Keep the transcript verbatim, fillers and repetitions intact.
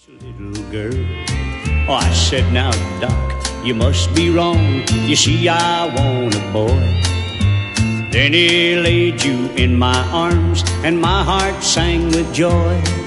Little girl, oh, I said, now, Doc, you must be wrong. You see, I want a boy. Then he laid you in my arms, and my heart sang with joy.